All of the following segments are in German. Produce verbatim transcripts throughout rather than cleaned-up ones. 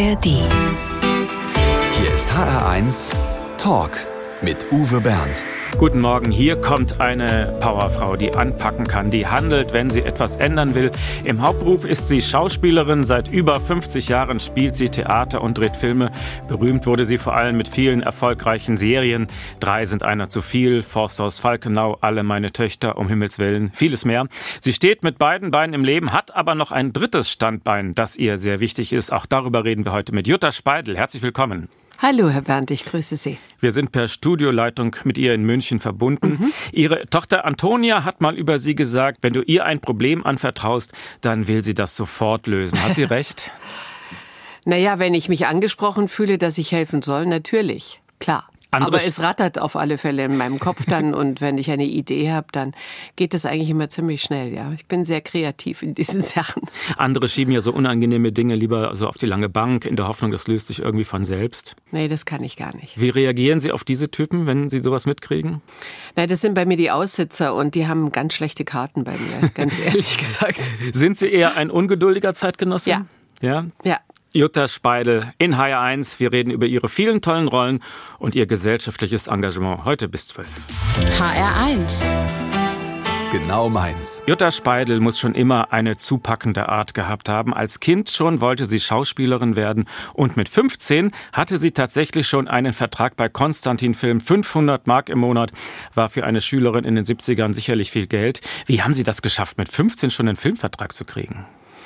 R D. Hier ist H R eins Talk mit Uwe Bernd. Guten Morgen, hier kommt eine Powerfrau, die anpacken kann, die handelt, wenn sie etwas ändern will. Im Hauptberuf ist sie Schauspielerin, seit über fünfzig Jahren spielt sie Theater und dreht Filme. Berühmt wurde sie vor allem mit vielen erfolgreichen Serien. Drei sind einer zu viel, Forsthaus Falkenau, Alle meine Töchter, um Himmels Willen, vieles mehr. Sie steht mit beiden Beinen im Leben, hat aber noch ein drittes Standbein, das ihr sehr wichtig ist. Auch darüber reden wir heute mit Jutta Speidel. Herzlich willkommen. Hallo, Herr Bernd, ich grüße Sie. Wir sind per Studioleitung mit ihr in München verbunden. Mhm. Ihre Tochter Antonia hat mal über Sie gesagt, wenn du ihr ein Problem anvertraust, dann will sie das sofort lösen. Hat sie recht? Naja, wenn ich mich angesprochen fühle, dass ich helfen soll, natürlich, klar. Andere Aber es rattert auf alle Fälle in meinem Kopf dann und wenn ich eine Idee habe, dann geht das eigentlich immer ziemlich schnell, ja. Ich bin sehr kreativ in diesen Sachen. Andere schieben ja so unangenehme Dinge lieber so auf die lange Bank, in der Hoffnung, das löst sich irgendwie von selbst. Nee, das kann ich gar nicht. Wie reagieren Sie auf diese Typen, wenn Sie sowas mitkriegen? Na, das sind bei mir die Aussitzer und die haben ganz schlechte Karten bei mir, ganz ehrlich gesagt. Sind Sie eher ein ungeduldiger Zeitgenosse? Ja. Ja? Ja. Jutta Speidel in H R eins. Wir reden über ihre vielen tollen Rollen und ihr gesellschaftliches Engagement. Heute bis zwölf. H R eins. Genau meins. Jutta Speidel muss schon immer eine zupackende Art gehabt haben. Als Kind schon wollte sie Schauspielerin werden und mit fünfzehn hatte sie tatsächlich schon einen Vertrag bei Konstantin Film. fünfhundert Mark im Monat war für eine Schülerin in den siebzigern sicherlich viel Geld. Wie haben Sie das geschafft, mit fünfzehn schon einen Filmvertrag zu kriegen?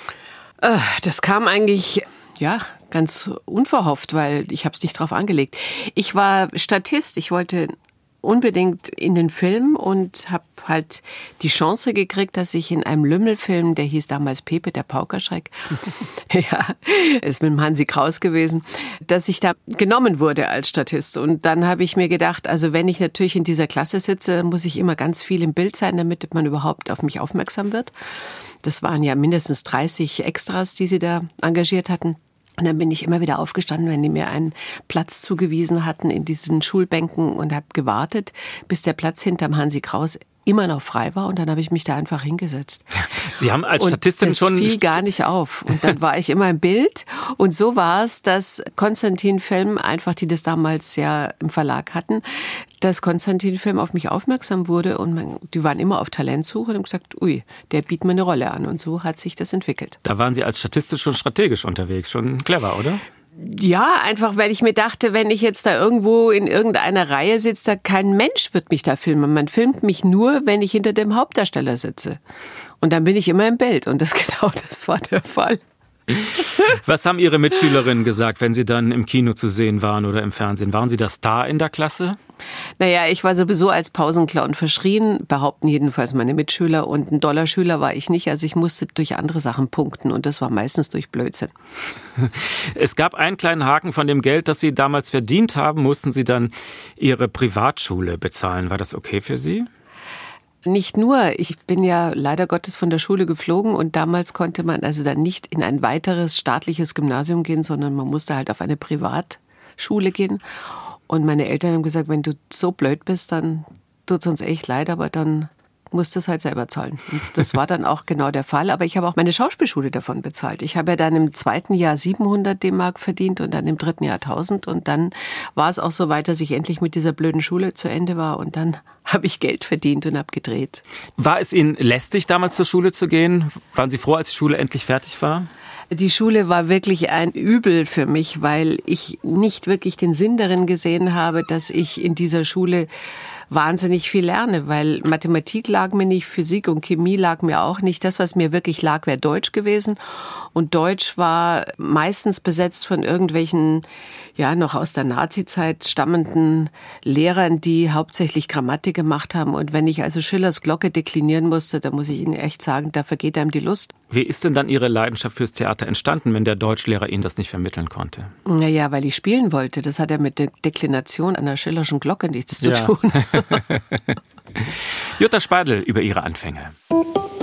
Das kam eigentlich... Ja, ganz unverhofft, weil ich habe es nicht drauf angelegt. Ich war Statist, ich wollte unbedingt in den Film und habe halt die Chance gekriegt, dass ich in einem Lümmelfilm, der hieß damals Pepe, der Paukerschreck, ja, ist mit dem Hansi Kraus gewesen, dass ich da genommen wurde als Statist. Und dann habe ich mir gedacht, also wenn ich natürlich in dieser Klasse sitze, dann muss ich immer ganz viel im Bild sein, damit man überhaupt auf mich aufmerksam wird. Das waren ja mindestens dreißig Extras, die sie da engagiert hatten. Und dann bin ich immer wieder aufgestanden, wenn die mir einen Platz zugewiesen hatten in diesen Schulbänken und habe gewartet, bis der Platz hinterm Hansi Kraus immer noch frei war und dann habe ich mich da einfach hingesetzt. Sie haben als Statistin und das schon... fiel gar nicht auf und dann war ich immer im Bild und so war es, dass Konstantin Film, einfach die das damals ja im Verlag hatten, dass Konstantin Film auf mich aufmerksam wurde und man, die waren immer auf Talentsuche und haben gesagt, ui, der bietet mir eine Rolle an und so hat sich das entwickelt. Da waren Sie als Statistin schon strategisch unterwegs, schon clever, oder? Ja, einfach, weil ich mir dachte, wenn ich jetzt da irgendwo in irgendeiner Reihe sitze, da kein Mensch wird mich da filmen. Man filmt mich nur, wenn ich hinter dem Hauptdarsteller sitze. Und dann bin ich immer im Bild. Und das genau das war der Fall. Was haben Ihre Mitschülerinnen gesagt, wenn Sie dann im Kino zu sehen waren oder im Fernsehen? Waren Sie der Star in der Klasse? Naja, ich war sowieso als Pausenclown verschrien, behaupten jedenfalls meine Mitschüler. Und ein Dollarschüler war ich nicht, also ich musste durch andere Sachen punkten. Und das war meistens durch Blödsinn. Es gab einen kleinen Haken: von dem Geld, das Sie damals verdient haben, mussten Sie dann Ihre Privatschule bezahlen. War das okay für Sie? Nicht nur, ich bin ja leider Gottes von der Schule geflogen und damals konnte man also dann nicht in ein weiteres staatliches Gymnasium gehen, sondern man musste halt auf eine Privatschule gehen. Und meine Eltern haben gesagt, wenn du so blöd bist, dann tut's uns echt leid, aber dann musst du es halt selber zahlen. Und das war dann auch genau der Fall. Aber ich habe auch meine Schauspielschule davon bezahlt. Ich habe ja dann im zweiten Jahr siebenhundert D-Mark verdient und dann im dritten Jahr tausend. Und dann war es auch so weit, dass ich endlich mit dieser blöden Schule zu Ende war. Und dann habe ich Geld verdient und habe gedreht. War es Ihnen lästig, damals zur Schule zu gehen? Waren Sie froh, als die Schule endlich fertig war? Die Schule war wirklich ein Übel für mich, weil ich nicht wirklich den Sinn darin gesehen habe, dass ich in dieser Schule wahnsinnig viel lerne, weil Mathematik lag mir nicht, Physik und Chemie lag mir auch nicht. Das, was mir wirklich lag, wäre Deutsch gewesen. Und Deutsch war meistens besetzt von irgendwelchen, ja, noch aus der Nazizeit stammenden Lehrern, die hauptsächlich Grammatik gemacht haben. Und wenn ich also Schillers Glocke deklinieren musste, da muss ich Ihnen echt sagen, da vergeht einem die Lust. Wie ist denn dann Ihre Leidenschaft fürs Theater entstanden, wenn der Deutschlehrer Ihnen das nicht vermitteln konnte? Naja, weil ich spielen wollte. Das hat ja mit der Deklination einer Schillerschen Glocke nichts zu ja. tun. Jutta Speidel über ihre Anfänge.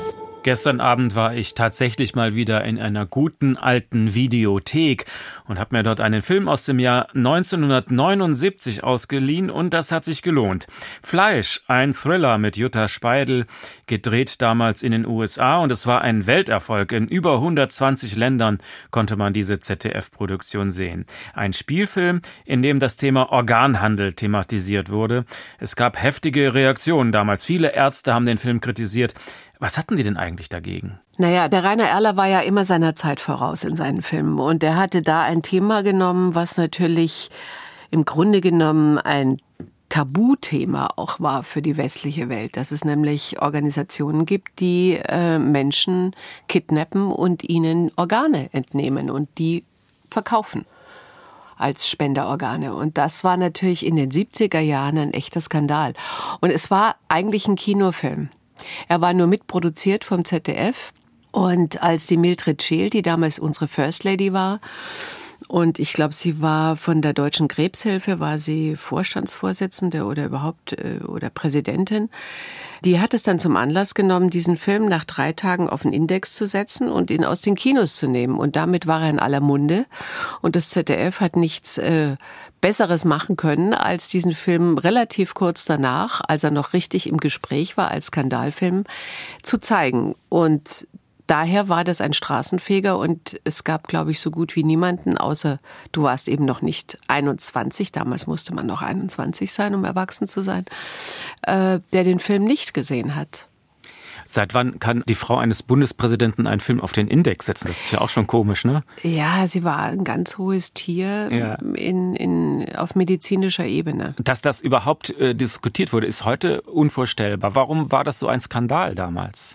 Gestern Abend war ich tatsächlich mal wieder in einer guten alten Videothek und habe mir dort einen Film aus dem Jahr neunzehnhundertneunundsiebzig ausgeliehen und das hat sich gelohnt. Fleisch, ein Thriller mit Jutta Speidel, gedreht damals in den U S A und es war ein Welterfolg. In über hundertzwanzig Ländern konnte man diese Z D F-Produktion sehen. Ein Spielfilm, in dem das Thema Organhandel thematisiert wurde. Es gab heftige Reaktionen damals. Viele Ärzte haben den Film kritisiert. Was hatten die denn eigentlich dagegen? Naja, der Rainer Erler war ja immer seiner Zeit voraus in seinen Filmen. Und er hatte da ein Thema genommen, was natürlich im Grunde genommen ein Tabuthema auch war für die westliche Welt. Dass es nämlich Organisationen gibt, die äh, Menschen kidnappen und ihnen Organe entnehmen und die verkaufen als Spenderorgane. Und das war natürlich in den siebziger Jahren ein echter Skandal. Und es war eigentlich ein Kinofilm. Er war nur mitproduziert vom Z D F. Und als die Mildred Scheel, die damals unsere First Lady war, und ich glaube, sie war von der Deutschen Krebshilfe, war sie Vorstandsvorsitzende oder überhaupt oder Präsidentin. Die hat es dann zum Anlass genommen, diesen Film nach drei Tagen auf den Index zu setzen und ihn aus den Kinos zu nehmen. Und damit war er in aller Munde. Und das Z D F hat nichts äh, Besseres machen können, als diesen Film relativ kurz danach, als er noch richtig im Gespräch war, als Skandalfilm, zu zeigen. Und daher war das ein Straßenfeger und es gab, glaube ich, so gut wie niemanden, außer du warst eben noch nicht einundzwanzig, damals musste man noch einundzwanzig sein, um erwachsen zu sein, äh, der den Film nicht gesehen hat. Seit wann kann die Frau eines Bundespräsidenten einen Film auf den Index setzen? Das ist ja auch schon komisch, ne? Ja, sie war ein ganz hohes Tier ja. in, in, auf medizinischer Ebene. Dass das überhaupt äh, diskutiert wurde, ist heute unvorstellbar. Warum war das so ein Skandal damals?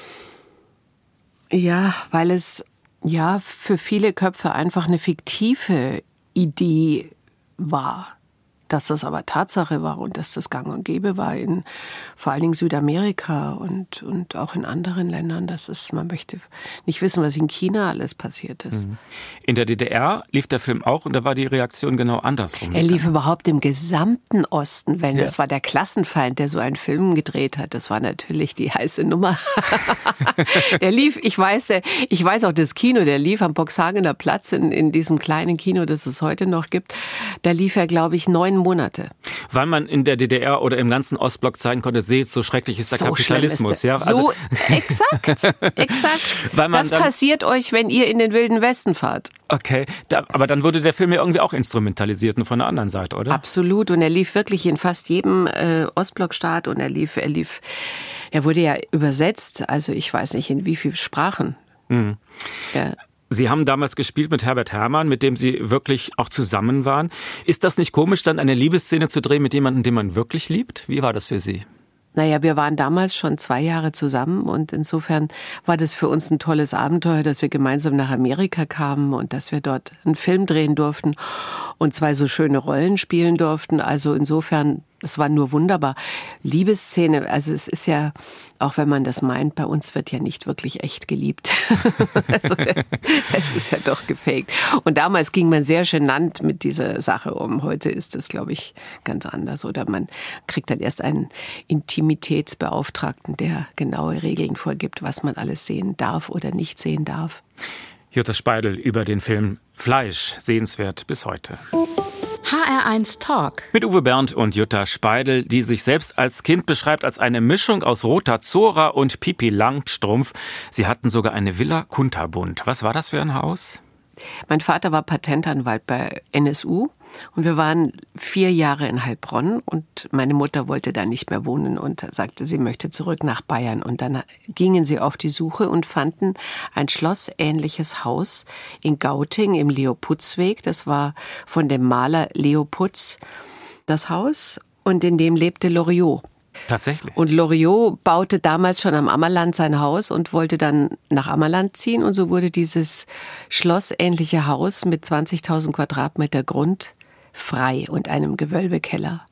Ja, weil es ja für viele Köpfe einfach eine fiktive Idee war. Dass das aber Tatsache war und dass das gang und gäbe war in vor allen Dingen Südamerika und, und auch in anderen Ländern. Das ist, man möchte nicht wissen, was in China alles passiert ist. In der D D R lief der Film auch und da war die Reaktion genau andersrum. Er lief überhaupt im gesamten Osten, wenn ja. das war der Klassenfeind, der so einen Film gedreht hat. Das war natürlich die heiße Nummer. Der lief, ich weiß, der, ich weiß auch das Kino, der lief am Boxhagener Platz in, in diesem kleinen Kino, das es heute noch gibt. Da lief er, glaube ich, neun Monate. Weil man in der D D R oder im ganzen Ostblock zeigen konnte, seht, so schrecklich ist der so Kapitalismus. Ist der, ja? Also, so, exakt, exakt. Weil man das dann, passiert euch, wenn ihr in den Wilden Westen fahrt. Okay, da, aber dann wurde der Film ja irgendwie auch instrumentalisiert und von der anderen Seite, oder? Absolut, und er lief wirklich in fast jedem äh, Ostblockstaat und er lief, er lief, er wurde ja übersetzt, also ich weiß nicht in wie vielen Sprachen. Mhm. Ja. Sie haben damals gespielt mit Herbert Herrmann, mit dem Sie wirklich auch zusammen waren. Ist das nicht komisch, dann eine Liebesszene zu drehen mit jemandem, den man wirklich liebt? Wie war das für Sie? Naja, wir waren damals schon zwei Jahre zusammen und insofern war das für uns ein tolles Abenteuer, dass wir gemeinsam nach Amerika kamen und dass wir dort einen Film drehen durften und zwei so schöne Rollen spielen durften. Also insofern, es war nur wunderbar. Liebesszene, also es ist ja, auch wenn man das meint, bei uns wird ja nicht wirklich echt geliebt. Also es ist ja doch gefaked. Und damals ging man sehr genannt mit dieser Sache um. Heute ist das, glaube ich, ganz anders. Oder man kriegt dann erst einen Intimitätsbeauftragten, der genaue Regeln vorgibt, was man alles sehen darf oder nicht sehen darf. Jutta Speidel über den Film Fleisch, sehenswert bis heute. H R eins Talk. Mit Uwe Bernd und Jutta Speidel, die sich selbst als Kind beschreibt als eine Mischung aus Roter Zora und Pipi Langstrumpf. Sie hatten sogar eine Villa Kunterbund. Was war das für ein Haus? Mein Vater war Patentanwalt bei N S U und wir waren vier Jahre in Heilbronn und meine Mutter wollte da nicht mehr wohnen und sagte, sie möchte zurück nach Bayern. Und dann gingen sie auf die Suche und fanden ein schlossähnliches Haus in Gauting im Leo-Putz-Weg. Das war von dem Maler Leo Putz das Haus und in dem lebte Loriot. Tatsächlich. Und Loriot baute damals schon am Ammerland sein Haus und wollte dann nach Ammerland ziehen. Und so wurde dieses schlossähnliche Haus mit zwanzigtausend Quadratmeter Grund frei und einem Gewölbekeller.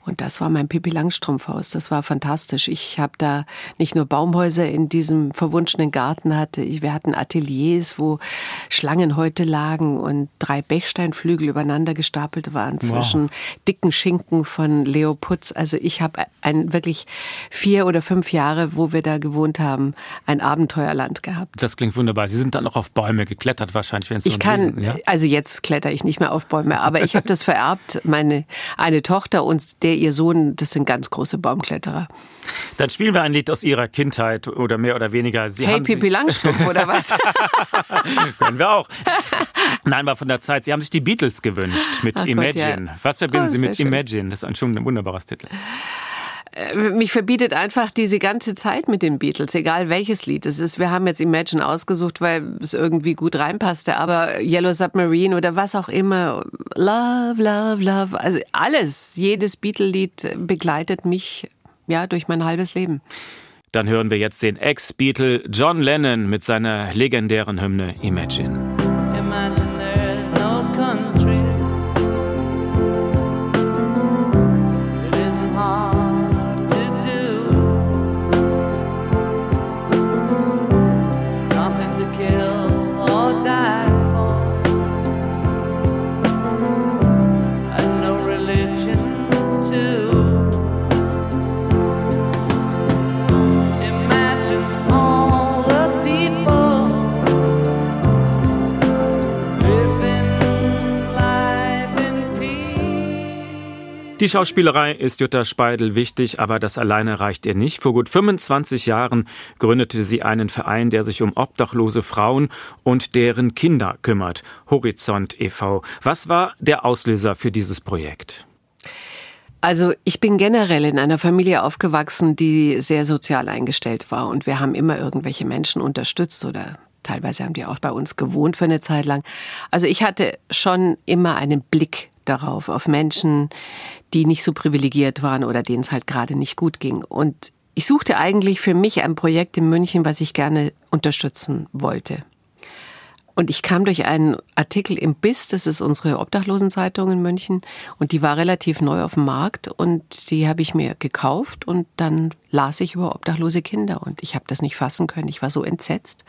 Und das war mein Pippi-Langstrumpf-Haus. Das war fantastisch. Ich habe da nicht nur Baumhäuser in diesem verwunschenen Garten hatte. Wir hatten Ateliers, wo Schlangenhäute lagen und drei Bechsteinflügel übereinander gestapelt waren zwischen wow. dicken Schinken von Leo Putz. Also ich habe ein wirklich vier oder fünf Jahre, wo wir da gewohnt haben, ein Abenteuerland gehabt. Das klingt wunderbar. Sie sind dann auch auf Bäume geklettert wahrscheinlich, wenn es so Ich kann, Riesen, ja? also jetzt kletter ich nicht mehr auf Bäume, aber ich habe das vererbt. Meine eine Tochter und der ihr Sohn, das sind ganz große Baumkletterer. Dann spielen wir ein Lied aus Ihrer Kindheit oder mehr oder weniger. Sie hey, haben Pippi Langstrumpf oder was? Können wir auch. Nein, war von der Zeit. Sie haben sich die Beatles gewünscht mit Ach Imagine. Gott, ja. Was verbinden oh, Sie mit schön. Imagine? Das ist schon ein wunderbarer Titel. Mich verbietet einfach diese ganze Zeit mit den Beatles, egal welches Lied es ist. Wir haben jetzt Imagine ausgesucht, weil es irgendwie gut reinpasste, aber Yellow Submarine oder was auch immer, Love, Love, Love, also alles, jedes Beatle-Lied begleitet mich ja durch mein halbes Leben. Dann hören wir jetzt den Ex-Beatle John Lennon mit seiner legendären Hymne Imagine. Imagine there's no country. It isn't hard. Die Schauspielerei ist Jutta Speidel wichtig, aber das alleine reicht ihr nicht. Vor gut fünfundzwanzig Jahren gründete sie einen Verein, der sich um obdachlose Frauen und deren Kinder kümmert, Horizont e V Was war der Auslöser für dieses Projekt? Also ich bin generell in einer Familie aufgewachsen, die sehr sozial eingestellt war. Und wir haben immer irgendwelche Menschen unterstützt oder teilweise haben die auch bei uns gewohnt für eine Zeit lang. Also ich hatte schon immer einen Blick darauf, auf Menschen, die nicht so privilegiert waren oder denen es halt gerade nicht gut ging. Und ich suchte eigentlich für mich ein Projekt in München, was ich gerne unterstützen wollte. Und ich kam durch einen Artikel im B I S, das ist unsere Obdachlosenzeitung in München, und die war relativ neu auf dem Markt und die habe ich mir gekauft und dann las ich über obdachlose Kinder und ich habe das nicht fassen können, ich war so entsetzt.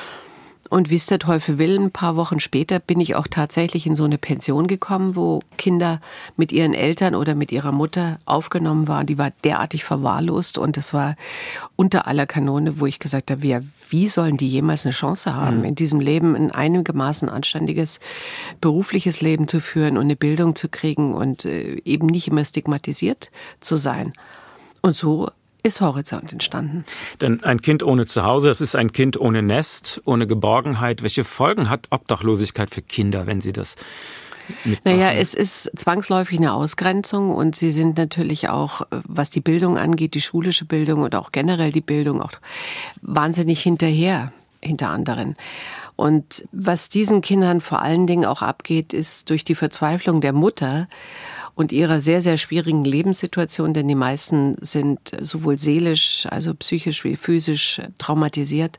Und wie es der Teufel will, ein paar Wochen später bin ich auch tatsächlich in so eine Pension gekommen, wo Kinder mit ihren Eltern oder mit ihrer Mutter aufgenommen waren. Die war derartig verwahrlost und das war unter aller Kanone, wo ich gesagt habe, ja, wie sollen die jemals eine Chance haben, mhm. in diesem Leben ein einigermaßen anständiges berufliches Leben zu führen und eine Bildung zu kriegen und äh, eben nicht immer stigmatisiert zu sein. Und so ist Horizont entstanden. Denn ein Kind ohne Zuhause, das ist ein Kind ohne Nest, ohne Geborgenheit. Welche Folgen hat Obdachlosigkeit für Kinder, wenn sie das mitmachen? Naja, es ist zwangsläufig eine Ausgrenzung und sie sind natürlich auch, was die Bildung angeht, die schulische Bildung und auch generell die Bildung, auch wahnsinnig hinterher, hinter anderen. Und was diesen Kindern vor allen Dingen auch abgeht, ist durch die Verzweiflung der Mutter und ihrer sehr, sehr schwierigen Lebenssituation, denn die meisten sind sowohl seelisch, also psychisch wie physisch traumatisiert,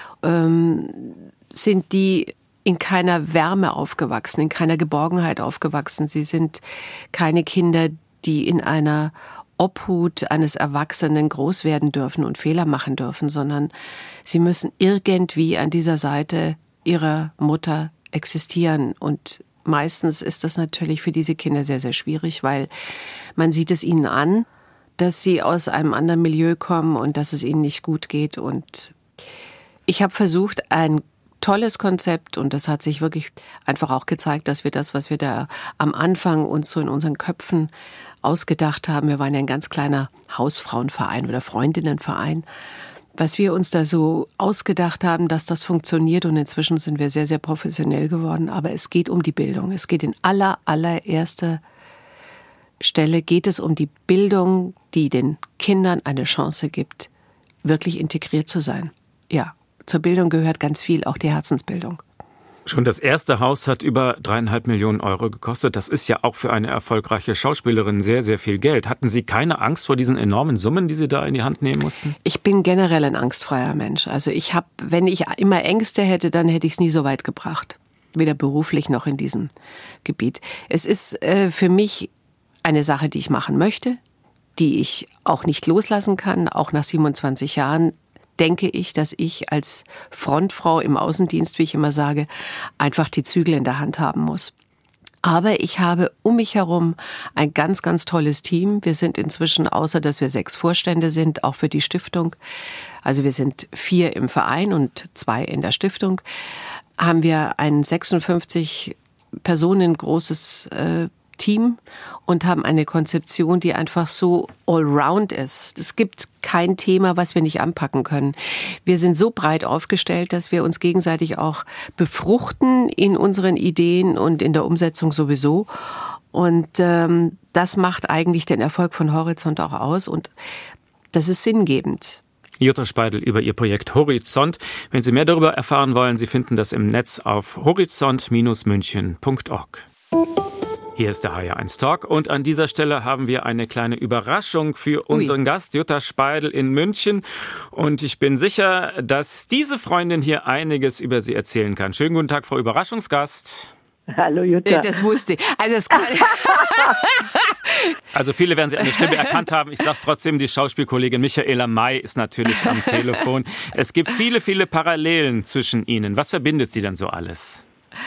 ähm, sind die in keiner Wärme aufgewachsen, in keiner Geborgenheit aufgewachsen. Sie sind keine Kinder, die in einer Obhut eines Erwachsenen groß werden dürfen und Fehler machen dürfen, sondern sie müssen irgendwie an dieser Seite ihrer Mutter existieren. Und meistens ist das natürlich für diese Kinder sehr, sehr schwierig, weil man sieht es ihnen an, dass sie aus einem anderen Milieu kommen und dass es ihnen nicht gut geht. Und ich habe versucht, ein tolles Konzept, und das hat sich wirklich einfach auch gezeigt, dass wir das, was wir da am Anfang uns so in unseren Köpfen ausgedacht haben, wir waren ja ein ganz kleiner Hausfrauenverein oder Freundinnenverein, was wir uns da so ausgedacht haben, dass das funktioniert, und inzwischen sind wir sehr, sehr professionell geworden, aber es geht um die Bildung. Es geht in aller, allererster Stelle geht es um die Bildung, die den Kindern eine Chance gibt, wirklich integriert zu sein. Ja, zur Bildung gehört ganz viel, auch die Herzensbildung. Schon das erste Haus hat über dreieinhalb Millionen Euro gekostet. Das ist ja auch für eine erfolgreiche Schauspielerin sehr, sehr viel Geld. Hatten Sie keine Angst vor diesen enormen Summen, die Sie da in die Hand nehmen mussten? Ich bin generell ein angstfreier Mensch. Also ich habe, wenn ich immer Ängste hätte, dann hätte ich es nie so weit gebracht. Weder beruflich noch in diesem Gebiet. Es ist äh, für mich eine Sache, die ich machen möchte, die ich auch nicht loslassen kann. Auch nach siebenundzwanzig Jahren denke ich, dass ich als Frontfrau im Außendienst, wie ich immer sage, einfach die Zügel in der Hand haben muss. Aber ich habe um mich herum ein ganz, ganz tolles Team. Wir sind inzwischen, außer dass wir sechs Vorstände sind, auch für die Stiftung, also wir sind vier im Verein und zwei in der Stiftung, haben wir ein sechsundfünfzig Personen großes äh, Team und haben eine Konzeption, die einfach so allround ist. Es gibt kein Thema, was wir nicht anpacken können. Wir sind so breit aufgestellt, dass wir uns gegenseitig auch befruchten in unseren Ideen und in der Umsetzung sowieso. Und ähm, das macht eigentlich den Erfolg von Horizont auch aus und das ist sinngebend. Jutta Speidel über ihr Projekt Horizont. Wenn Sie mehr darüber erfahren wollen, Sie finden das im Netz auf horizont München punkt org. Hier ist der H R eins Talk und an dieser Stelle haben wir eine kleine Überraschung für unseren Ui. Gast, Jutta Speidel in München. Und ich bin sicher, dass diese Freundin hier einiges über sie erzählen kann. Schönen guten Tag, Frau Überraschungsgast. Hallo Jutta. Das wusste ich. Also, es kann also viele werden Sie an der Stimme erkannt haben. Ich sage es trotzdem, die Schauspielkollegin Michaela May ist natürlich am Telefon. Es gibt viele, viele Parallelen zwischen Ihnen. Was verbindet Sie denn so alles?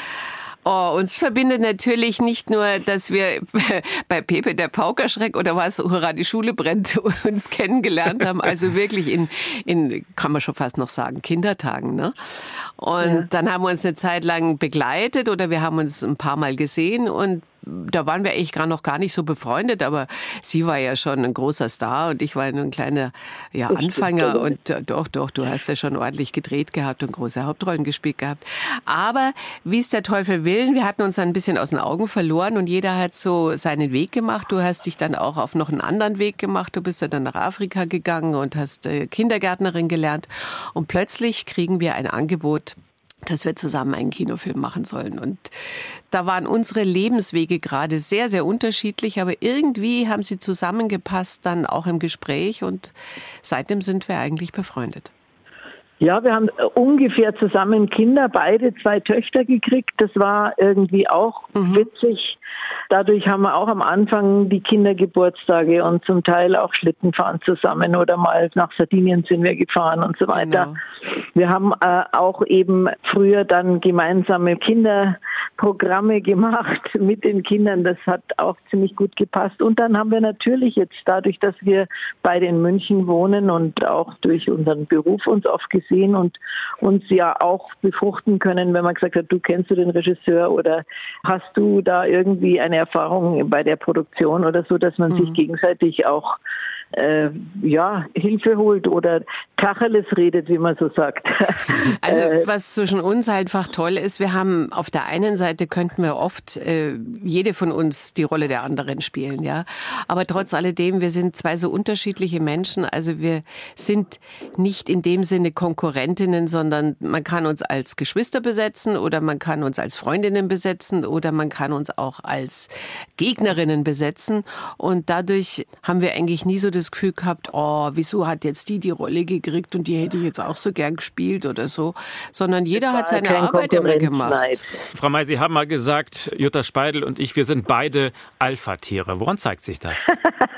Oh, uns verbindet natürlich nicht nur, dass wir bei Pepe der Paukerschreck oder was, Hurra, die Schule brennt, uns kennengelernt haben. Also wirklich in, in, kann man schon fast noch sagen, Kindertagen, ne? Und ja. Dann haben wir uns eine Zeit lang begleitet oder wir haben uns ein paar Mal gesehen und da waren wir eigentlich gerade noch gar nicht so befreundet, aber sie war ja schon ein großer Star und ich war nur ein kleiner ja, Anfänger und äh, doch, doch, du hast ja schon ordentlich gedreht gehabt und große Hauptrollen gespielt gehabt. Aber wie es der Teufel will, wir hatten uns dann ein bisschen aus den Augen verloren und jeder hat so seinen Weg gemacht. Du hast dich dann auch auf noch einen anderen Weg gemacht. Du bist ja dann nach Afrika gegangen und hast äh, Kindergärtnerin gelernt und plötzlich kriegen wir ein Angebot, dass wir zusammen einen Kinofilm machen sollen. Und da waren unsere Lebenswege gerade sehr, sehr unterschiedlich, aber irgendwie haben sie zusammengepasst dann auch im Gespräch und seitdem sind wir eigentlich befreundet. Ja, wir haben ungefähr zusammen Kinder, beide zwei Töchter gekriegt. Das war irgendwie auch mhm. witzig. Dadurch haben wir auch am Anfang die Kindergeburtstage und zum Teil auch Schlittenfahren zusammen oder mal nach Sardinien sind wir gefahren und so weiter. Genau. Wir haben äh, auch eben früher dann gemeinsame Kinderprogramme gemacht mit den Kindern. Das hat auch ziemlich gut gepasst. Und dann haben wir natürlich jetzt dadurch, dass wir beide in München wohnen und auch durch unseren Beruf uns oft gesehen und uns ja auch befruchten können, wenn man gesagt hat, du kennst du den Regisseur oder hast du da irgendwie eine Erfahrung bei der Produktion oder so, dass man mhm. sich gegenseitig auch äh, ja, Hilfe holt oder Tacheles redet, wie man so sagt. Also was zwischen uns einfach toll ist, wir haben auf der einen Seite könnten wir oft äh, jede von uns die Rolle der anderen spielen, ja. Aber trotz alledem, wir sind zwei so unterschiedliche Menschen, also wir sind nicht in dem Sinne Konkurrentinnen, sondern man kann uns als Geschwister besetzen oder man kann uns als Freundinnen besetzen oder man kann uns auch als Gegnerinnen besetzen und dadurch haben wir eigentlich nie so das Gefühl gehabt, oh, wieso hat jetzt die die Rolle gekriegt und die hätte ich jetzt auch so gern gespielt oder so, sondern jeder hat seine Arbeit immer gemacht. Nein. Frau May, Sie haben mal gesagt, Jutta Speidel und ich, wir sind beide Alpha-Tiere. Woran zeigt sich das?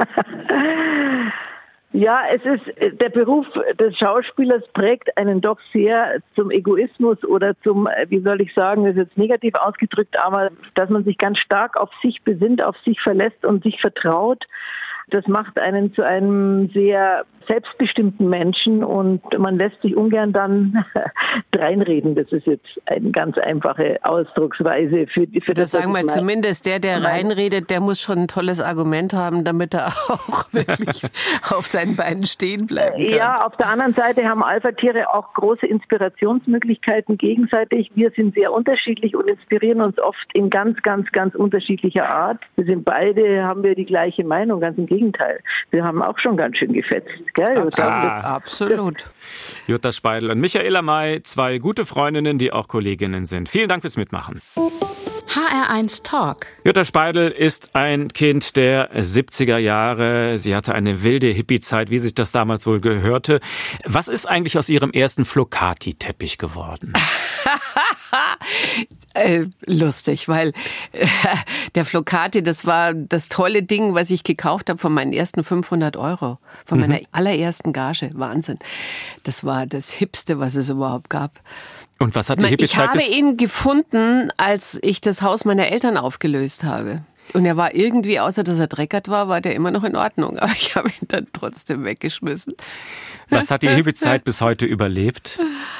Ja, es ist, der Beruf des Schauspielers prägt einen doch sehr zum Egoismus oder zum, wie soll ich sagen, das ist jetzt negativ ausgedrückt, aber dass man sich ganz stark auf sich besinnt, auf sich verlässt und sich vertraut. Das macht einen zu einem sehr selbstbestimmten Menschen und man lässt sich ungern dann dreinreden. Das ist jetzt eine ganz einfache Ausdrucksweise für, für das. Das sagen wir zumindest, der, der reinredet, der muss schon ein tolles Argument haben, damit er auch wirklich auf seinen Beinen stehen bleiben kann. Ja, auf der anderen Seite haben Alpha-Tiere auch große Inspirationsmöglichkeiten gegenseitig. Wir sind sehr unterschiedlich und inspirieren uns oft in ganz, ganz, ganz unterschiedlicher Art. Wir sind beide, haben wir die gleiche Meinung, ganz im Gegenteil. Wir haben auch schon ganz schön gefetzt. Gell? Absolut. Ah, absolut. Jutta Speidel und Michaela May, zwei gute Freundinnen, die auch Kolleginnen sind. Vielen Dank fürs Mitmachen. H R eins Talk. Jutta Speidel ist ein Kind der siebziger Jahre. Sie hatte eine wilde Hippie-Zeit, wie sich das damals wohl gehörte. Was ist eigentlich aus ihrem ersten Flocati-Teppich geworden? Äh, lustig, weil äh, der Flocati, das war das tolle Ding, was ich gekauft habe von meinen ersten fünfhundert Euro. Von meiner mhm. allerersten Gage. Wahnsinn. Das war das Hipste, was es überhaupt gab. Und was hat die Hippie-Zeit? Ich habe ihn gefunden, als ich das Haus meiner Eltern aufgelöst habe. Und er war irgendwie, außer dass er dreckert war, war der immer noch in Ordnung. Aber ich habe ihn dann trotzdem weggeschmissen. Was hat die Hippie-Zeit bis heute überlebt?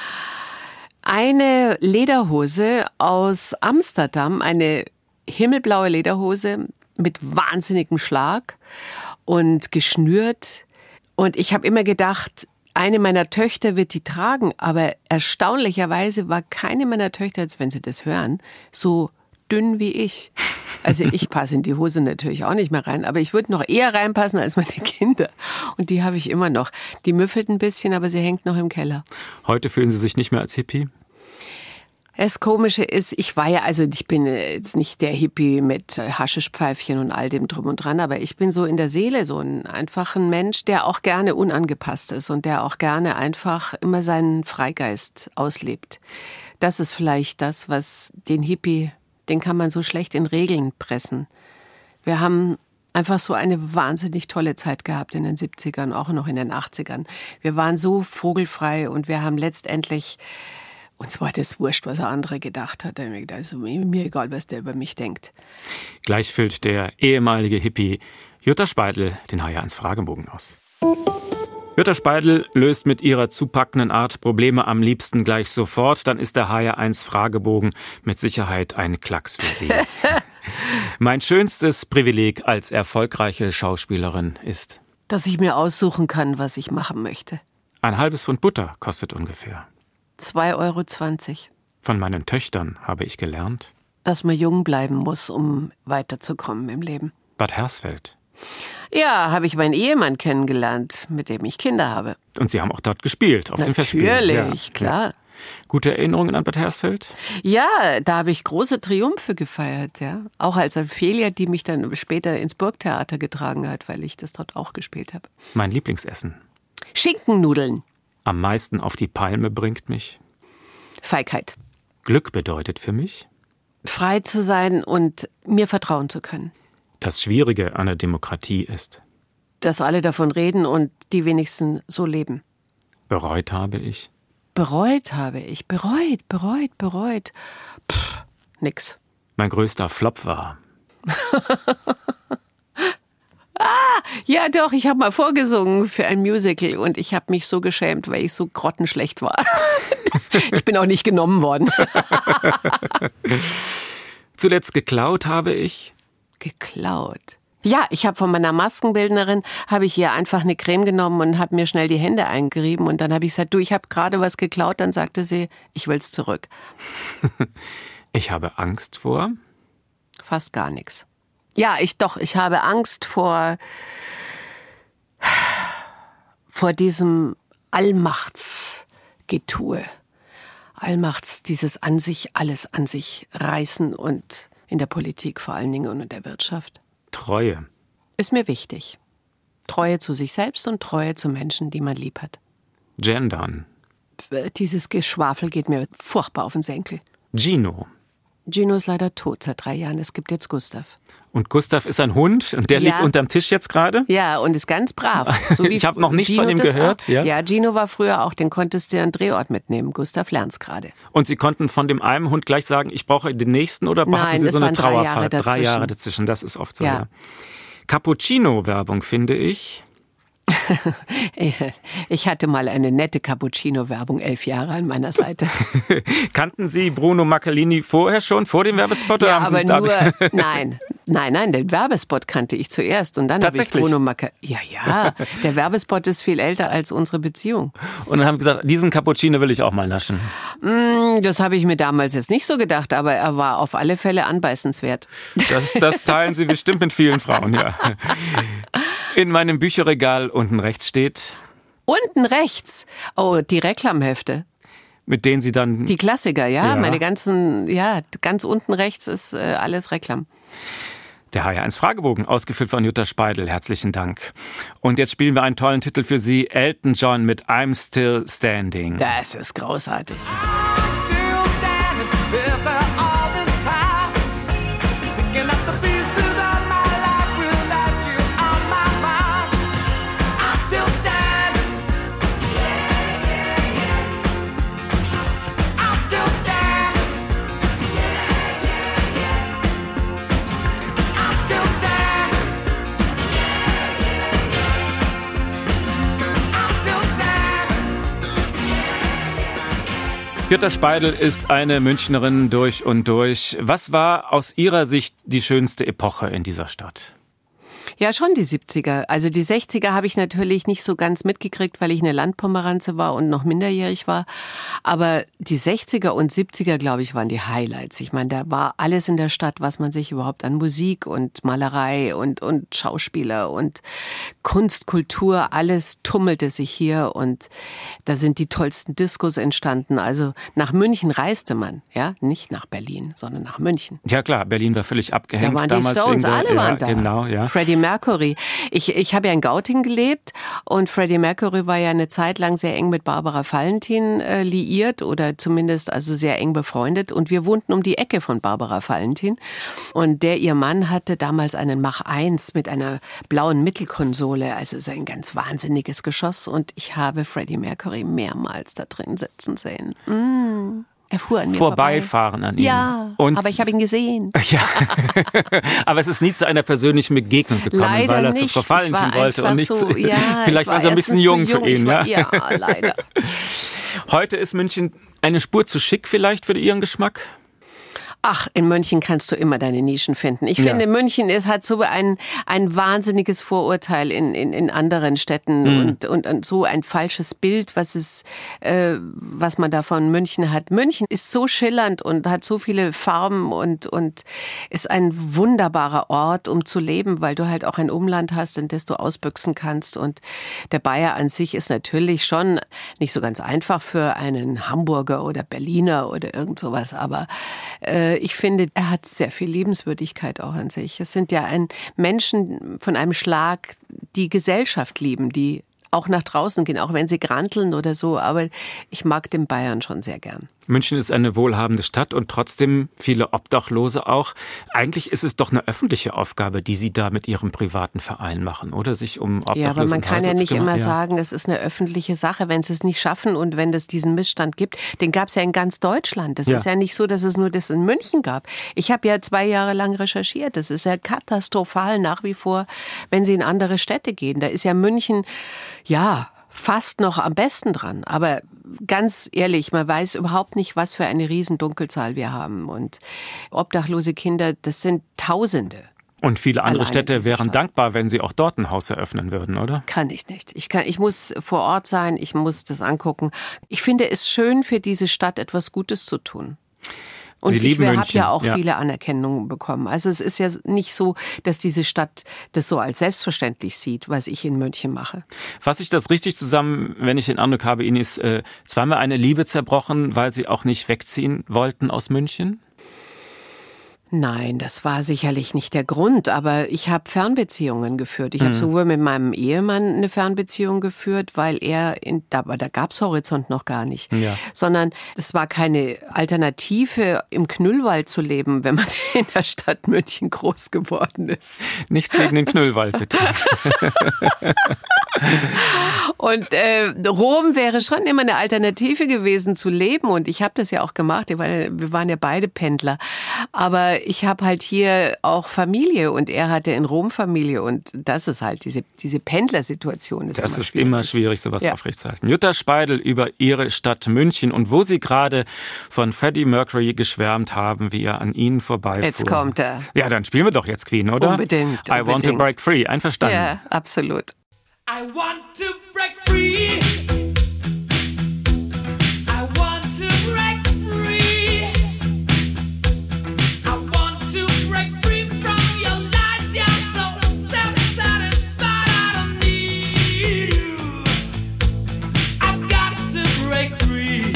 Eine Lederhose aus Amsterdam, eine himmelblaue Lederhose mit wahnsinnigem Schlag und geschnürt. Und ich habe immer gedacht, eine meiner Töchter wird die tragen. Aber erstaunlicherweise war keine meiner Töchter, als wenn sie das hören, so dünn wie ich. Also ich passe in die Hose natürlich auch nicht mehr rein, aber ich würde noch eher reinpassen als meine Kinder. Und die habe ich immer noch. Die müffelt ein bisschen, aber sie hängt noch im Keller. Heute fühlen Sie sich nicht mehr als Hippie? Das Komische ist, ich war ja, also ich bin jetzt nicht der Hippie mit Haschischpfeifchen und all dem drum und dran, aber ich bin so in der Seele so ein einfacher Mensch, der auch gerne unangepasst ist und der auch gerne einfach immer seinen Freigeist auslebt. Das ist vielleicht das, was den Hippie, den kann man so schlecht in Regeln pressen. Wir haben einfach so eine wahnsinnig tolle Zeit gehabt in den siebzigern, auch noch in den achtzigern. Wir waren so vogelfrei und wir haben letztendlich, uns war das wurscht, was der andere gedacht hat. Also mir egal, was der über mich denkt. Gleich füllt der ehemalige Hippie Jutta Speidel den H J eins Fragebogen aus. Jutta Speidel löst mit ihrer zupackenden Art Probleme am liebsten gleich sofort. Dann ist der H J eins Fragebogen mit Sicherheit ein Klacks für Sie. Mein schönstes Privileg als erfolgreiche Schauspielerin ist, dass ich mir aussuchen kann, was ich machen möchte. Ein halbes Pfund Butter kostet ungefähr zwei Euro zwanzig. Von meinen Töchtern habe ich gelernt, dass man jung bleiben muss, um weiterzukommen im Leben. Bad Hersfeld. Ja, habe ich meinen Ehemann kennengelernt, mit dem ich Kinder habe. Und Sie haben auch dort gespielt, auf den Festspielen. Natürlich, ja, klar. Ja. Gute Erinnerungen an Bad Hersfeld? Ja, da habe ich große Triumphe gefeiert, ja. Auch als Ophelia, die mich dann später ins Burgtheater getragen hat, weil ich das dort auch gespielt habe. Mein Lieblingsessen? Schinkennudeln. Am meisten auf die Palme bringt mich? Feigheit. Glück bedeutet für mich? Frei zu sein und mir vertrauen zu können. Das Schwierige an der Demokratie ist? Dass alle davon reden und die wenigsten so leben. Bereut habe ich? Bereut habe ich. Bereut, bereut, bereut. Pff, nix. Mein größter Flop war? Ah, ja doch, ich habe mal vorgesungen für ein Musical und ich habe mich so geschämt, weil ich so grottenschlecht war. Ich bin auch nicht genommen worden. Zuletzt geklaut habe ich? Geklaut? Ja, ich habe von meiner Maskenbildnerin, habe ich ihr einfach eine Creme genommen und habe mir schnell die Hände eingerieben und dann habe ich gesagt, du, ich habe gerade was geklaut, dann sagte sie, ich will's zurück. Ich habe Angst vor? Fast gar nichts. Ja, ich doch, ich habe Angst vor, vor diesem Allmachtsgetue. Allmachts, dieses an sich, alles an sich reißen und in der Politik vor allen Dingen und in der Wirtschaft. Treue. Ist mir wichtig. Treue zu sich selbst und Treue zu Menschen, die man lieb hat. Gendern. Dieses Geschwafel geht mir furchtbar auf den Senkel. Gino. Gino ist leider tot seit drei Jahren. Es gibt jetzt Gustav. Und Gustav ist ein Hund und der ja. liegt unterm Tisch jetzt gerade? Ja, und ist ganz brav. So wie ich habe noch nichts Gino von ihm gehört. Ja? ja, Gino war früher auch, den konntest du an den Drehort mitnehmen. Gustav lernt's gerade. Und Sie konnten von dem einen Hund gleich sagen, ich brauche den nächsten oder brauchen Nein, Sie so eine Trauerfahrt? Drei Jahre dazwischen. Drei Jahre dazwischen, das ist oft so. Ja. Ja. Cappuccino-Werbung finde ich. Ich hatte mal eine nette Cappuccino-Werbung, elf Jahre an meiner Seite. Kannten Sie Bruno Macellini vorher schon, vor dem Werbespot? Ja, oder haben aber Sie nur, nein, nein, nein, den Werbespot kannte ich zuerst und dann habe ich Bruno Macellini. Ja, ja, der Werbespot ist viel älter als unsere Beziehung. Und dann haben Sie gesagt, diesen Cappuccino will ich auch mal naschen. Das habe ich mir damals jetzt nicht so gedacht, aber er war auf alle Fälle anbeißenswert. Das, das teilen Sie bestimmt mit vielen Frauen, ja. In meinem Bücherregal unten rechts steht... Unten rechts? Oh, die Reklamhefte. Mit denen Sie dann... Die Klassiker, ja. ja. Meine ganzen, ja, ganz unten rechts ist äh, alles Reklam. Der H J eins Fragebogen, ausgefüllt von Jutta Speidel. Herzlichen Dank. Und jetzt spielen wir einen tollen Titel für Sie. Elton John mit I'm Still Standing. Das ist großartig. I'm still standing, Jutta Speidel ist eine Münchnerin durch und durch. Was war aus Ihrer Sicht die schönste Epoche in dieser Stadt? Ja, schon die siebziger. Also die sechziger habe ich natürlich nicht so ganz mitgekriegt, weil ich eine Landpomeranze war und noch minderjährig war. Aber die sechziger und siebziger, glaube ich, waren die Highlights. Ich meine, da war alles in der Stadt, was man sich überhaupt an Musik und Malerei und, und Schauspieler und Kunst, Kultur, alles tummelte sich hier. Und da sind die tollsten Diskos entstanden. Also nach München reiste man, ja, nicht nach Berlin, sondern nach München. Ja klar, Berlin war völlig abgehängt. Da waren damals die Stones, der, alle waren ja, da. Genau, ja. Freddie Mercury. Ich, ich habe ja in Gauting gelebt und Freddie Mercury war ja eine Zeit lang sehr eng mit Barbara Valentin äh, liiert oder zumindest also sehr eng befreundet und wir wohnten um die Ecke von Barbara Valentin und der, ihr Mann, hatte damals einen Mach eins mit einer blauen Mittelkonsole, also so ein ganz wahnsinniges Geschoss und ich habe Freddie Mercury mehrmals da drin sitzen sehen. Mm. Er fuhr an mir Vorbeifahren vorbei. an ihm. Ja, und aber ich habe ihn gesehen. Ja, aber es ist nie zu einer persönlichen Begegnung gekommen, leider weil er nicht. zu Frau Valentin wollte und nicht so, zu, ja, vielleicht war er ein bisschen jung, jung für ihn. War, Ja? ja, leider. Heute ist München eine Spur zu schick vielleicht für Ihren Geschmack? Ach, in München kannst du immer deine Nischen finden. Ich Ja. finde, München ist, hat so ein, ein wahnsinniges Vorurteil in, in, in anderen Städten Mhm. und, und, und so ein falsches Bild, was es, äh, was man da von München hat. München ist so schillernd und hat so viele Farben und, und ist ein wunderbarer Ort, um zu leben, weil du halt auch ein Umland hast, in das du ausbüchsen kannst. Und der Bayer an sich ist natürlich schon nicht so ganz einfach für einen Hamburger oder Berliner oder irgend sowas, aber äh, ich finde, er hat sehr viel Liebenswürdigkeit auch an sich. Es sind ja ein Menschen von einem Schlag, die Gesellschaft lieben, die auch nach draußen gehen, auch wenn sie granteln oder so. Aber ich mag den Bayern schon sehr gern. München ist eine wohlhabende Stadt und trotzdem viele Obdachlose auch. Eigentlich ist es doch eine öffentliche Aufgabe, die Sie da mit Ihrem privaten Verein machen, oder? Sich um Obdachlose Ja, aber man und kann Häuser ja zu nicht kümmern. immer Ja. sagen, das ist eine öffentliche Sache, wenn sie es nicht schaffen und wenn es diesen Missstand gibt. Den gab es ja in ganz Deutschland. Das Ja. ist ja nicht so, dass es nur das in München gab. Ich habe ja zwei Jahre lang recherchiert. Das ist ja katastrophal nach wie vor, wenn Sie in andere Städte gehen. Da ist ja München, ja, fast noch am besten dran. Aber ganz ehrlich, man weiß überhaupt nicht, was für eine Riesendunkelzahl wir haben. Und obdachlose Kinder, das sind Tausende. Und viele andere Allein in Städte dieser wären Stadt. dankbar, wenn Sie auch dort ein Haus eröffnen würden, oder? Kann ich nicht. Ich, kann, ich muss vor Ort sein, ich muss das angucken. Ich finde es schön, für diese Stadt etwas Gutes zu tun. Und Sie ich lieben habe München, ja auch ja. viele Anerkennungen bekommen. Also es ist ja nicht so, dass diese Stadt das so als selbstverständlich sieht, was ich in München mache. Fasse ich das richtig zusammen, wenn ich den Eindruck habe, Ihnen ist äh, zweimal eine Liebe zerbrochen, weil Sie auch nicht wegziehen wollten aus München? Nein, das war sicherlich nicht der Grund, aber ich habe Fernbeziehungen geführt. Ich habe sowohl mit meinem Ehemann eine Fernbeziehung geführt, weil er, in, da, da gab's Horizont noch gar nicht, Ja. sondern es war keine Alternative, im Knüllwald zu leben, wenn man in der Stadt München groß geworden ist. Nichts gegen den Knüllwald, bitte. Und äh, Rom wäre schon immer eine Alternative gewesen zu leben und ich habe das ja auch gemacht, weil wir waren ja beide Pendler, aber ich habe halt hier auch Familie und er hatte in Rom Familie und das ist halt diese, diese Pendlersituation. Ist Das immer ist schwierig. immer schwierig, sowas Ja. aufrechtzuerhalten. Jutta Speidel über ihre Stadt München und wo Sie gerade von Freddie Mercury geschwärmt haben, wie er an Ihnen vorbeifuhr. Jetzt kommt er. Ja, dann spielen wir doch jetzt Queen, oder? Unbedingt, I want to unbedingt. break free. Einverstanden? Ja, absolut. I want to break free. I want to break free. I want to break free from your lies. You're so self-satisfied. I don't need you. I've got to break free.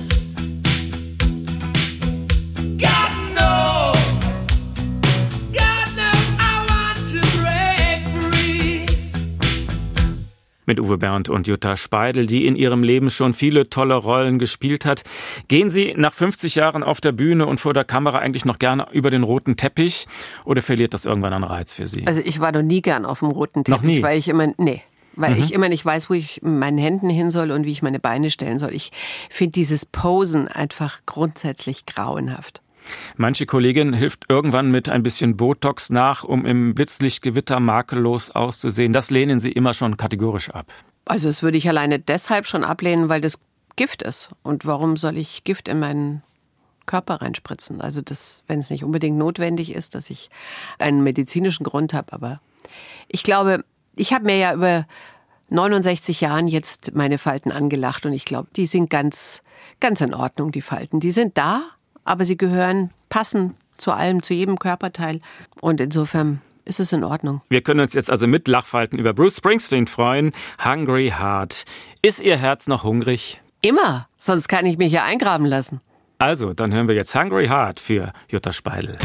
God knows. God knows I want to break free. Mit Uwe Bernd und Jutta Speidel, die in ihrem Leben schon viele tolle Rollen gespielt hat. Gehen Sie nach fünfzig Jahren auf der Bühne und vor der Kamera eigentlich noch gerne über den roten Teppich oder verliert das irgendwann an Reiz für Sie? Also ich war noch nie gern auf dem roten Teppich, Noch nie? weil ich immer, nee. Weil Mhm. ich immer nicht weiß, wo ich mit meinen Händen hin soll und wie ich meine Beine stellen soll. Ich finde dieses Posen einfach grundsätzlich grauenhaft. Manche Kollegin hilft irgendwann mit ein bisschen Botox nach, um im Blitzlichtgewitter makellos auszusehen. Das lehnen Sie immer schon kategorisch ab. Also das würde ich alleine deshalb schon ablehnen, weil das Gift ist. Und warum soll ich Gift in meinen Körper reinspritzen? Also das, wenn es nicht unbedingt notwendig ist, dass ich einen medizinischen Grund habe. Aber ich glaube, ich habe mir ja über neunundsechzig Jahren jetzt meine Falten angelacht und ich glaube, die sind ganz, ganz in Ordnung, die Falten. Die sind da, aber sie gehören, passen zu allem, zu jedem Körperteil und insofern ist es in Ordnung. Wir können uns jetzt also mit Lachfalten über Bruce Springsteen freuen. Hungry Heart. Ist Ihr Herz noch hungrig? Immer, sonst kann ich mich ja eingraben lassen. Also, dann hören wir jetzt Hungry Heart für Jutta Speidel.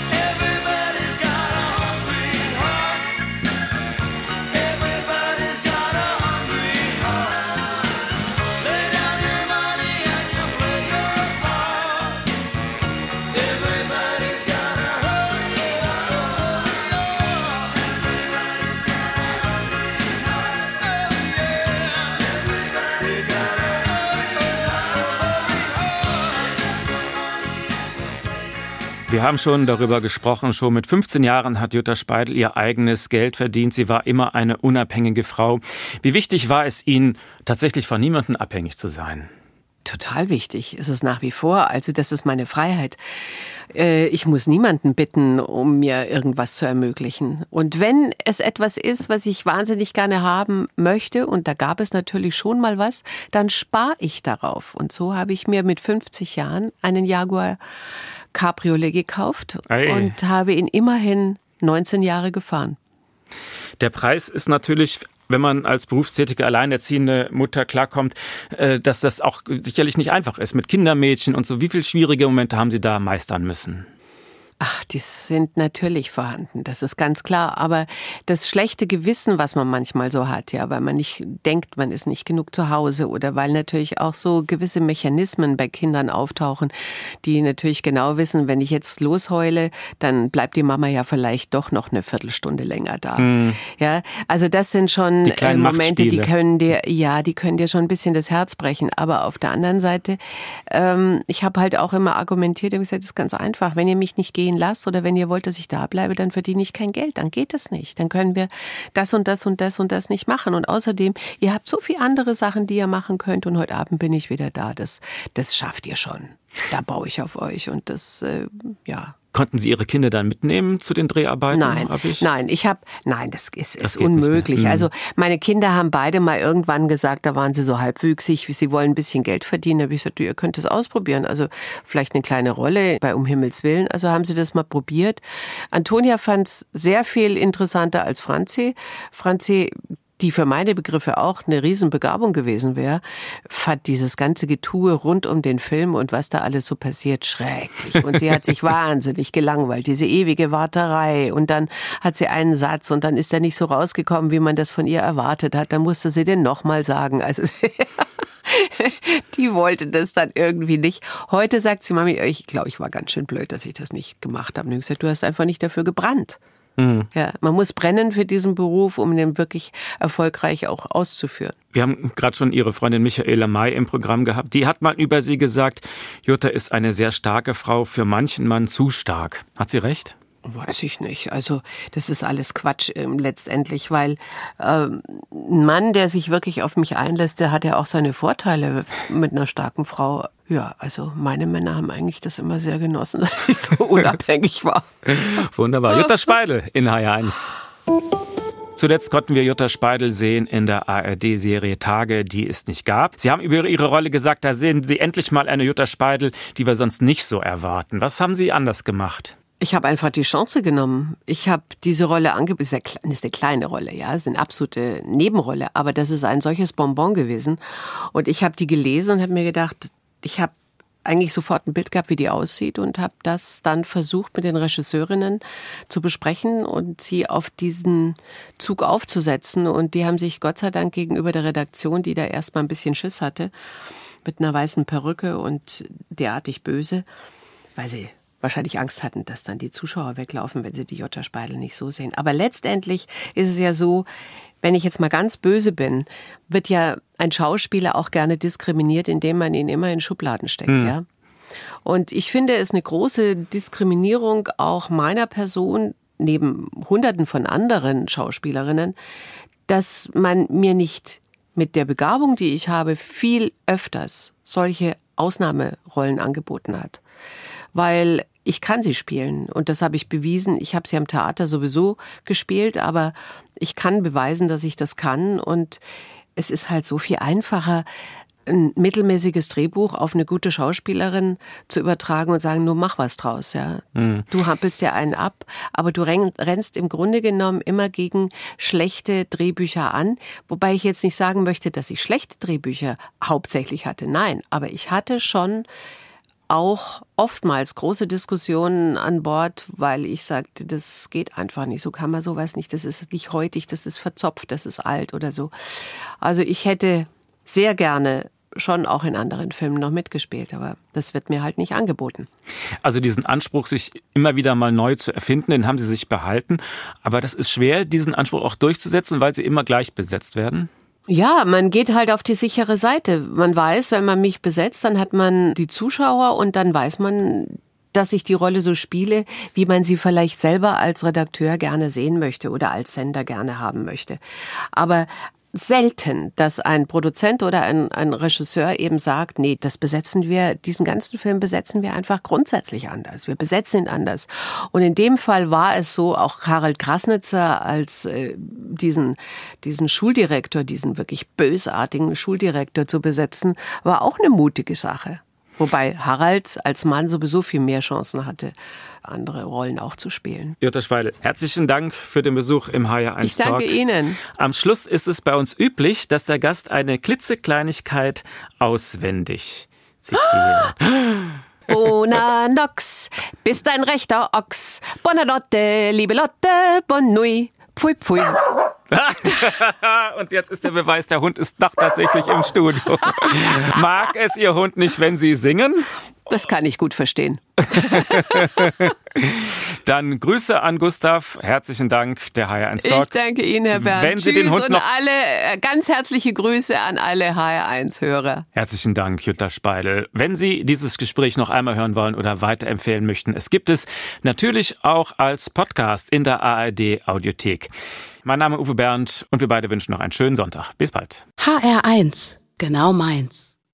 Wir haben schon darüber gesprochen, schon mit fünfzehn Jahren hat Jutta Speidel ihr eigenes Geld verdient. Sie war immer eine unabhängige Frau. Wie wichtig war es Ihnen, tatsächlich von niemandem abhängig zu sein? Total wichtig ist es nach wie vor. Also das ist meine Freiheit. Ich muss niemanden bitten, um mir irgendwas zu ermöglichen. Und wenn es etwas ist, was ich wahnsinnig gerne haben möchte, und da gab es natürlich schon mal was, dann spare ich darauf. Und so habe ich mir mit fünfzig Jahren einen Jaguar Cabriolet gekauft Ei. und habe ihn immerhin neunzehn Jahre gefahren. Der Preis ist natürlich, wenn man als berufstätige, alleinerziehende Mutter klarkommt, dass das auch sicherlich nicht einfach ist mit Kindermädchen und so. Wie viele schwierige Momente haben Sie da meistern müssen? Ach, die sind natürlich vorhanden, das ist ganz klar. Aber das schlechte Gewissen, was man manchmal so hat, ja, weil man nicht denkt, man ist nicht genug zu Hause oder weil natürlich auch so gewisse Mechanismen bei Kindern auftauchen, die natürlich genau wissen, wenn ich jetzt losheule, dann bleibt die Mama ja vielleicht doch noch eine Viertelstunde länger da. Mhm. Ja, also das sind schon die kleinen Momente, die können dir, ja, die können dir schon ein bisschen das Herz brechen. Aber auf der anderen Seite, ähm, ich habe halt auch immer argumentiert und gesagt, das ist ganz einfach, wenn ihr mich nicht geht, lasst oder wenn ihr wollt, dass ich da bleibe, dann verdiene ich kein Geld, dann geht das nicht. Dann können wir das und das und das und das nicht machen. Und außerdem, ihr habt so viele andere Sachen, die ihr machen könnt und heute Abend bin ich wieder da. Das, das schafft ihr schon. Da baue ich auf euch und das, äh, ja. Konnten Sie Ihre Kinder dann mitnehmen zu den Dreharbeiten? Nein, nein, ich habe, nein, das ist, das ist unmöglich. Mhm. Also meine Kinder haben beide mal irgendwann gesagt, da waren sie so halbwüchsig, sie wollen ein bisschen Geld verdienen. Da habe ich gesagt, ihr könnt das ausprobieren. Also vielleicht eine kleine Rolle bei Um Himmels Willen. Also haben sie das mal probiert. Antonia fand es sehr viel interessanter als Franzi. Franzi, die für meine Begriffe auch eine Riesenbegabung gewesen wäre, fand dieses ganze Getue rund um den Film und was da alles so passiert schrecklich. Und sie hat sich wahnsinnig gelangweilt, diese ewige Warterei. Und dann hat sie einen Satz und dann ist er nicht so rausgekommen, wie man das von ihr erwartet hat. Dann musste sie den nochmal sagen. Also die wollte das dann irgendwie nicht. Heute sagt sie, Mami, ich glaube, ich war ganz schön blöd, dass ich das nicht gemacht habe. Und ich habe gesagt, du hast einfach nicht dafür gebrannt. Mhm. Ja, man muss brennen für diesen Beruf, um den wirklich erfolgreich auch auszuführen. Wir haben gerade schon Ihre Freundin Michaela May im Programm gehabt. Die hat mal über Sie gesagt, Jutta ist eine sehr starke Frau, für manchen Mann zu stark. Hat sie recht? Weiß ich nicht. Also das ist alles Quatsch äh, letztendlich, weil äh, ein Mann, der sich wirklich auf mich einlässt, der hat ja auch seine Vorteile mit einer starken Frau. Ja, also meine Männer haben eigentlich das immer sehr genossen, dass ich so unabhängig war. Wunderbar. Jutta Speidel in H R eins. Zuletzt konnten wir Jutta Speidel sehen in der A R D-Serie Tage, die es nicht gab. Sie haben über Ihre Rolle gesagt, da sehen Sie endlich mal eine Jutta Speidel, die wir sonst nicht so erwarten. Was haben Sie anders gemacht? Ich habe einfach die Chance genommen. Ich habe diese Rolle angeboten. Das ist eine kleine Rolle, ja, das ist eine absolute Nebenrolle. Aber das ist ein solches Bonbon gewesen. Und ich habe die gelesen und habe mir gedacht, ich habe eigentlich sofort ein Bild gehabt, wie die aussieht und habe das dann versucht mit den Regisseurinnen zu besprechen und sie auf diesen Zug aufzusetzen. Und die haben sich Gott sei Dank gegenüber der Redaktion, die da erstmal ein bisschen Schiss hatte, mit einer weißen Perücke und derartig böse, weil sie wahrscheinlich Angst hatten, dass dann die Zuschauer weglaufen, wenn sie die Jutta Speidel nicht so sehen. Aber letztendlich ist es ja so, wenn ich jetzt mal ganz böse bin, wird ja ein Schauspieler auch gerne diskriminiert, indem man ihn immer in Schubladen steckt, mhm. ja. Und ich finde es eine große Diskriminierung auch meiner Person, neben Hunderten von anderen Schauspielerinnen, dass man mir nicht mit der Begabung, die ich habe, viel öfters solche Ausnahmerollen angeboten hat. Weil ich kann sie spielen und das habe ich bewiesen. Ich habe sie am Theater sowieso gespielt, aber ich kann beweisen, dass ich das kann. Und es ist halt so viel einfacher, ein mittelmäßiges Drehbuch auf eine gute Schauspielerin zu übertragen und sagen, nur mach was draus. Ja. Mhm. Du hampelst dir einen ab, aber du rennst im Grunde genommen immer gegen schlechte Drehbücher an. Wobei ich jetzt nicht sagen möchte, dass ich schlechte Drehbücher hauptsächlich hatte. Nein, aber ich hatte schon auch oftmals große Diskussionen an Bord, weil ich sagte, das geht einfach nicht, so kann man sowas nicht, das ist nicht heutig, das ist verzopft, das ist alt oder so. Also ich hätte sehr gerne schon auch in anderen Filmen noch mitgespielt, aber das wird mir halt nicht angeboten. Also diesen Anspruch, sich immer wieder mal neu zu erfinden, den haben Sie sich behalten, aber das ist schwer, diesen Anspruch auch durchzusetzen, weil Sie immer gleich besetzt werden? Ja, man geht halt auf die sichere Seite. Man weiß, wenn man mich besetzt, dann hat man die Zuschauer und dann weiß man, dass ich die Rolle so spiele, wie man sie vielleicht selber als Redakteur gerne sehen möchte oder als Sender gerne haben möchte. Aber selten, dass ein Produzent oder ein, ein Regisseur eben sagt, nee, das besetzen wir, diesen ganzen Film besetzen wir einfach grundsätzlich anders. Wir besetzen ihn anders. Und in dem Fall war es so, auch Harald Krasnitzer als äh, diesen, diesen Schuldirektor, diesen wirklich bösartigen Schuldirektor zu besetzen, war auch eine mutige Sache. Wobei Harald als Mann sowieso viel mehr Chancen hatte, andere Rollen auch zu spielen. Jutta Speidel, herzlichen Dank für den Besuch im H R eins Talk. Ich danke Ihnen. Am Schluss ist es bei uns üblich, dass der Gast eine klitzekleinigkeit auswendig zitiert. Bona Nox, bist ein rechter Ochs. Bonanotte, liebe Lotte, bon nuit, pfui pfui. Und jetzt ist der Beweis, der Hund ist doch tatsächlich im Studio. Mag es Ihr Hund nicht, wenn Sie singen? Das kann ich gut verstehen. Dann Grüße an Gustav. Herzlichen Dank, der H R eins Talk. Ich danke Ihnen, Herr Bernd. Wenn Sie Tschüss den Hund und noch alle, ganz herzliche Grüße an alle H R eins Hörer. Herzlichen Dank, Jutta Speidel. Wenn Sie dieses Gespräch noch einmal hören wollen oder weiterempfehlen möchten, es gibt es natürlich auch als Podcast in der A R D Audiothek. Mein Name ist Uwe Bernd und wir beide wünschen noch einen schönen Sonntag. Bis bald. H R eins, genau meins.